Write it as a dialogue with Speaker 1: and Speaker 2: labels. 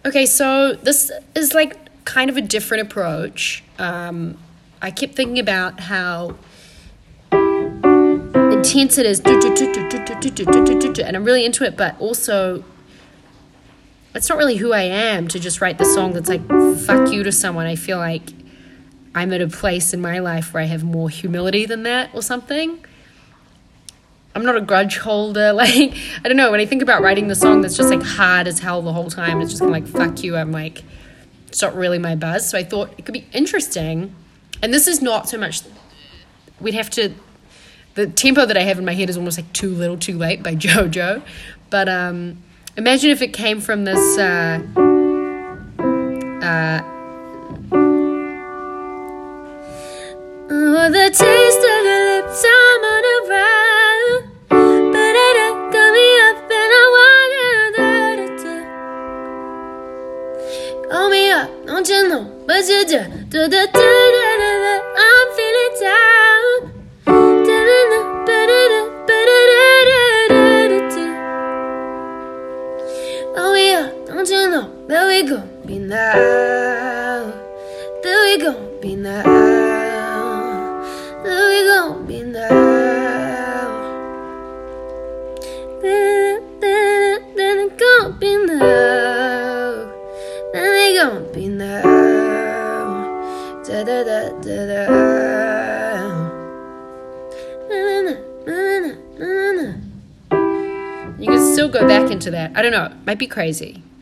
Speaker 1: Okay, so this is like kind of a different approach. I kept thinking about how intense it is, and I'm really into it, but also it's not really who I am to just write the song that's like fuck you to someone. I feel like I'm at a place in my life where I have more humility than that or something. I'm not a grudge holder. Like, I don't know, when I think about writing the song that's just like hard as hell the whole time, it's just kind of like fuck you, I'm like, it's not really my buzz. So I thought it could be interesting. And this is not so much, the tempo that I have in my head is almost like Too Little Too Late by JoJo. But imagine if it came from this oh, the taste of your lips, I'm on a roll. But it got me up and I wanted to call me up, don't you know what you do? I'm feeling down. Oh yeah, don't you know that we gon' be now? That we gon' be now. That we gon' be now. That we gon' be now. That we gon' be now. Da da da da da. You can still go back into that. I don't know. It might be crazy.